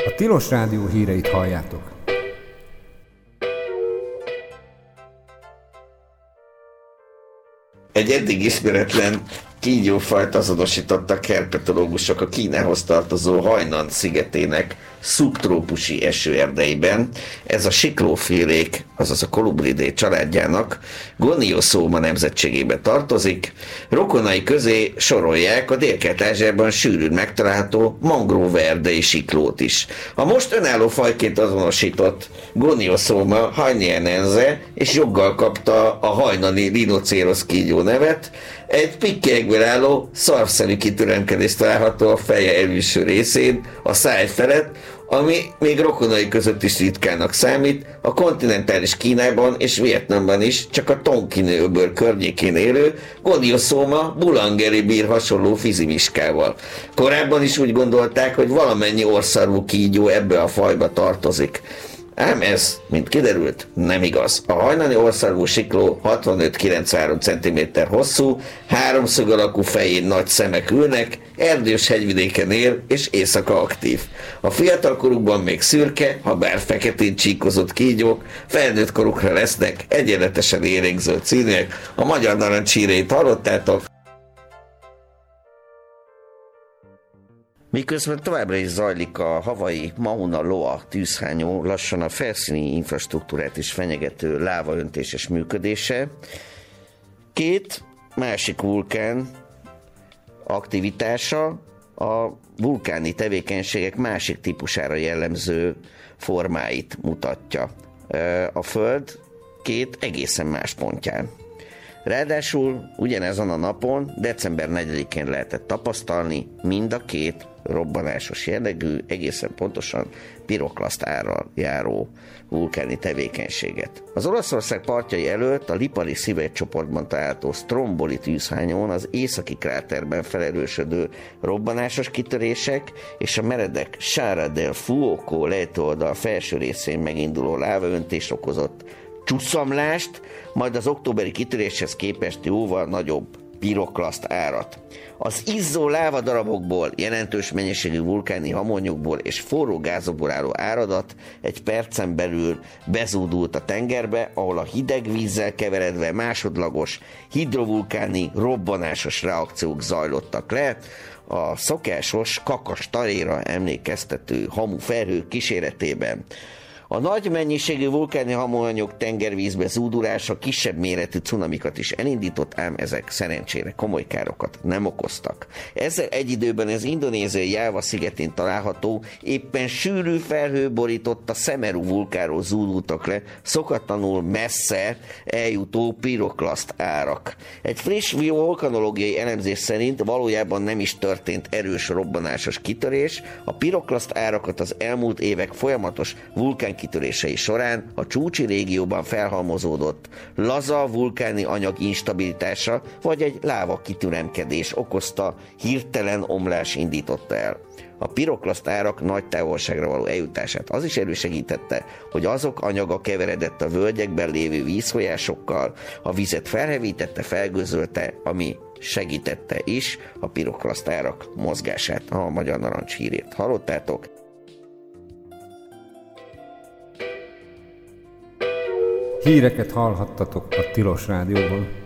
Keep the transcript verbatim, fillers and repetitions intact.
A Tilos Rádió híreit halljátok. Egy eddig ismeretlen kígyófajt azonosítottak herpetológusok a Kínához tartozó Hainan szigetének szubtrópusi esőerdeiben. Ez a siklófélék, azaz a Colubridae családjának Goniosoma nemzetségébe tartozik. Rokonai közé sorolják a Délkelet-Ázsiában sűrűn megtalálható mangroveerdei siklót is. A most önálló fajként azonosított Goniosoma hainénense és joggal kapta a hainani rinocérosz kígyó nevet. Egy pikkelyekből álló szarvszerű kitüremkedés található a feje elülső részén, a száj felett, ami még rokonai között is ritkának számít. A kontinentális Kínában és Vietnamban is csak a Tonkin-öböl környékén élő Goniosoma bulangeri bír hasonló fizimiskával. Korábban is úgy gondolták, hogy valamennyi orrszarvú kígyó ebbe a fajba tartozik. Ám ez, mint kiderült, nem igaz. A hajnani orrszarvú sikló hatvanöt-kilencvenhárom centiméter hosszú, háromszög alakú fején nagy szemek ülnek, erdős hegyvidéken él és éjszaka aktív. A fiatalkorukban még szürke, ha bár feketén csíkozott kígyók, felnőtt korukra lesznek egyenletesen élénkzöld színűek. A magyar narancshíreit hallottátok. Miközben továbbra is zajlik a havai Mauna Loa tűzhányó, lassan a felszíni infrastruktúrát is fenyegető lávaöntéses működése, két másik vulkán aktivitása a vulkáni tevékenységek másik típusára jellemző formáit mutatja. A Föld két egészen más pontján. Ráadásul ugyanezon a napon, december negyedikén lehetett tapasztalni mind a két robbanásos jellegű, egészen pontosan piroklaszt árral járó vulkáni tevékenységet. Az Olaszország partjai előtt a Lipari szigetcsoportban található Stromboli tűzhányón az északi kráterben felerősödő robbanásos kitörések és a meredek Sciara del Fuoco lejtőoldal felső részén meginduló lávaöntés okozott csusszamlást, majd az októberi kitöréshez képest jóval nagyobb piroklaszt árat. Az izzó lávadarabokból, jelentős mennyiségű vulkáni hamonyokból és forró gázokból álló áradat egy percen belül bezúdult a tengerbe, ahol a hideg vízzel keveredve másodlagos hidrovulkáni robbanásos reakciók zajlottak le, a szokásos kakas taréra emlékeztető hamufelhők kíséretében. A nagy mennyiségű vulkáni hamuanyag tengervízbe zúdulása kisebb méretű cunamikat is elindított, ám ezek szerencsére komoly károkat nem okoztak. Ezzel egy időben az indonéziai Jáva szigetén található, éppen sűrű felhő borította Semeru vulkánról zúdultak le szokatlanul messze eljutó piroklaszt árak. Egy friss vulkanológiai elemzés szerint valójában nem is történt erős robbanásos kitörés, a piroklaszt árakat az elmúlt évek folyamatos vulkán kitörései során a csúcsi régióban felhalmozódott laza vulkáni anyag instabilitása vagy egy láva kitüremkedés okozta hirtelen omlás indította el. A piroklaszt árak nagy távolságra való eljutását az is elősegítette, hogy azok anyaga keveredett a völgyekben lévő vízfolyásokkal, a vizet felhevítette, felgőzölte, ami segítette is a piroklaszt árak mozgását. A Magyar Narancshírét hallottátok. Híreket hallhattatok a Tilos Rádióban.